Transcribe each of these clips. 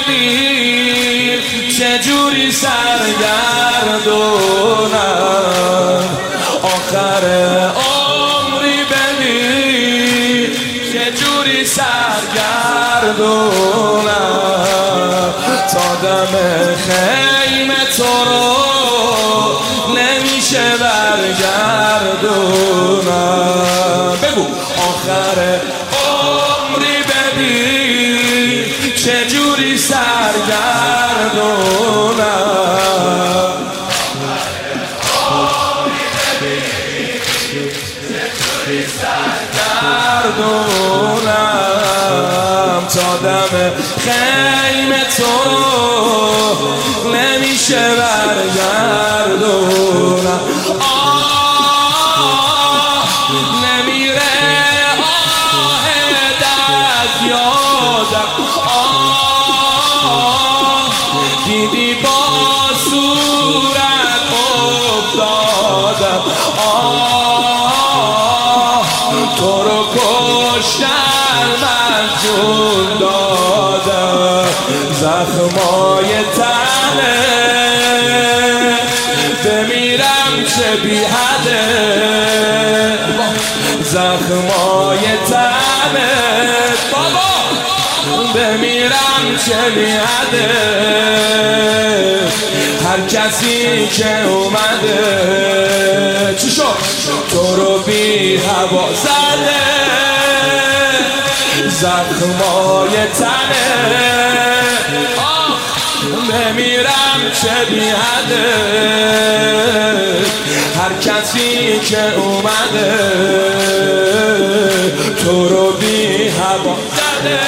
ببین چجوری سرگردونم آخر عمری ببین چجوری سرگردونم تا دم خیمه تو رو نمیشه برگردونم بگو آخر عمری ببین چجوری سرگردونم سرگردونم تا دم خیمه تو نمیشه برگردونم نمیره آهت از یادم دیدی با صورت افتادم تو رو کشتن من جون دادم زخمای تنه بمیرم چه بی حده زخمای تنه بابا بمیرم چه بی حده هر کسی که اومده چی شد تو رو بی هوا زده زخمای تنه بمیرم چه بی حده هر کسی که اومده تو رو بی هوا زده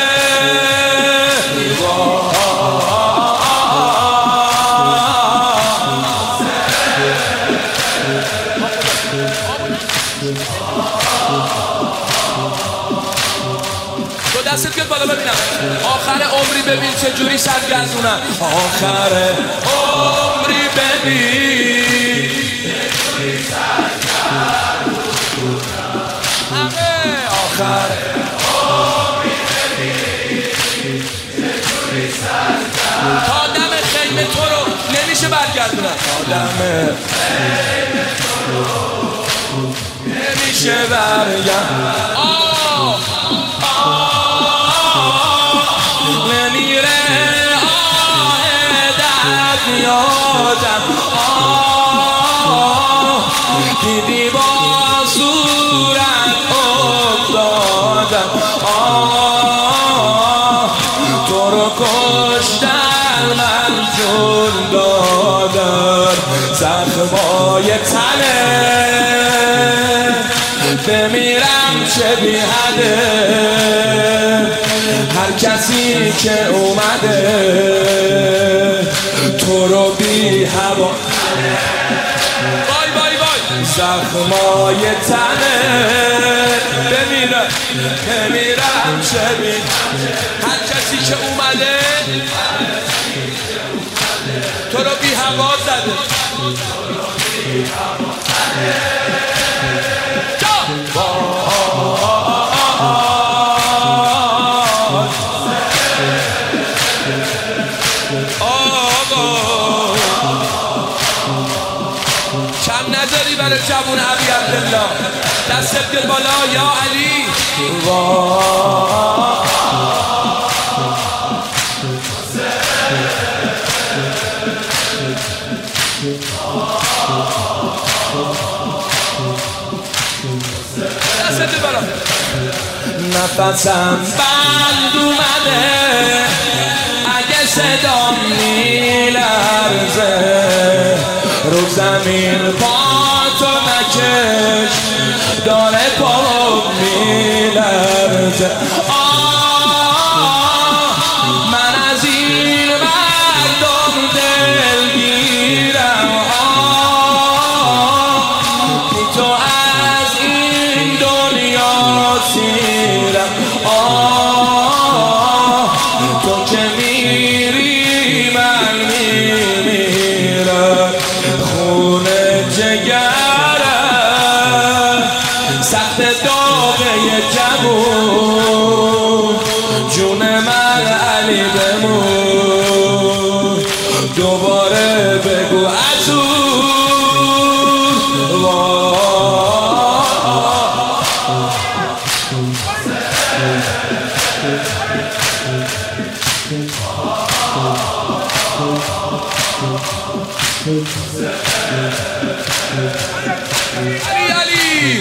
تو دستت بیاد بالا ببینم آخر عمری ببین چجوری سرگردونم آخر عمری ببین چجوری سرگردونم آخر عمری ببین چجوری سرگردونم تا دم خیمه تو رو نمیشه برگردونم تا دم خیمه تو رو نمیشه برگردونم نمیره آهت از یادم دیدی با صورت افتادم تو رو کشتن من جون دادم زخمای تنه بمیرم چه بی حده هر کسی که اومده تو رو بی هوا بای بای بای زخمای تنه بمیرم چه بی هر کسی که اومده تو رو بی هوا زده کم نذاری برای جوون ابی عبدالله دستت بیاد بالا یا علی دستت بیاد بالا نفسم بند اومده اگه صدام میلرزه رو زمین پا تو نکش داره پا میلرزه من از این مردم دلگیرم بی تو از این دنیا سیرم تو که میری من میمیرم خون جگرم سخت داغه جوون علی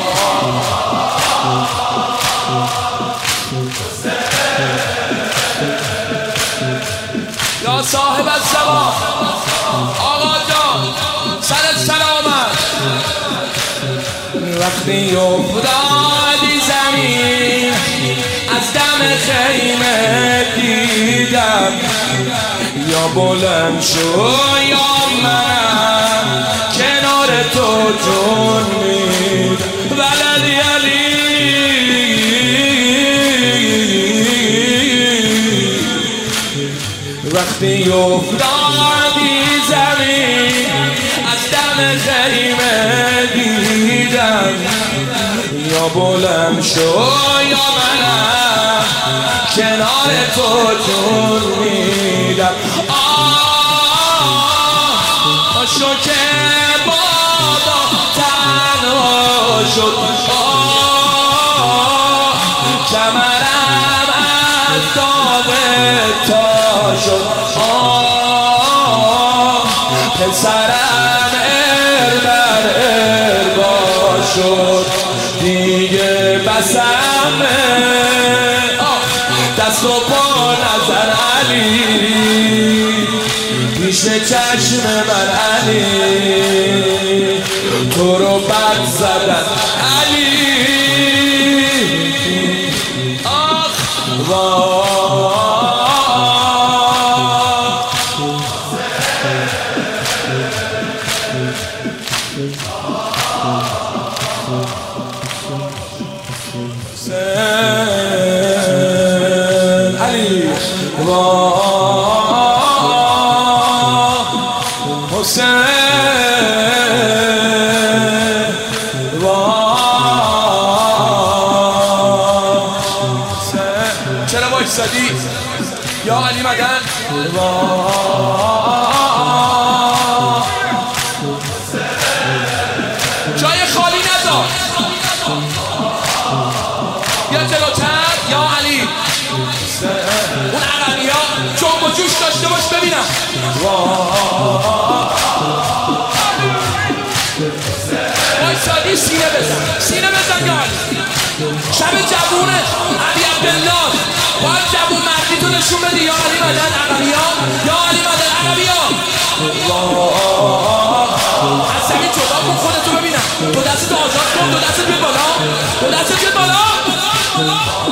یا صاحب الزمان آقا جان سر سلامت وقتی افتادی زمین از دم خیمه دیدم یا بلند شو یا من کنار تو جون میدم ولدی علی وقتی افتادی زمین از دم خیمه دیدم یا بلند شو یا منم کنار تو جون میدم شو که بابا تنها شد کمرم از داغ تا شد پسرم بر اربا شد دیگه بسمه دست و پا نظر علی پیش چشم من علی تو رو بد زدن علی آخ علی حسین چرا وایسادی یا علی مدن جای خالی نذار یا جلوتر یا علی اون عقبی ها جنب و جوش داشته باش ببینم وایسادی سینه بزن یا علی شب جوونه علی عبدالله باید جوون مردی تو نشون بدی یا علی مدن عقبی ها یا علی مدن عقبی ها از زمین جدا کن خودتو ببینم دو دستت آزاد کن دو دستت بیاد بالا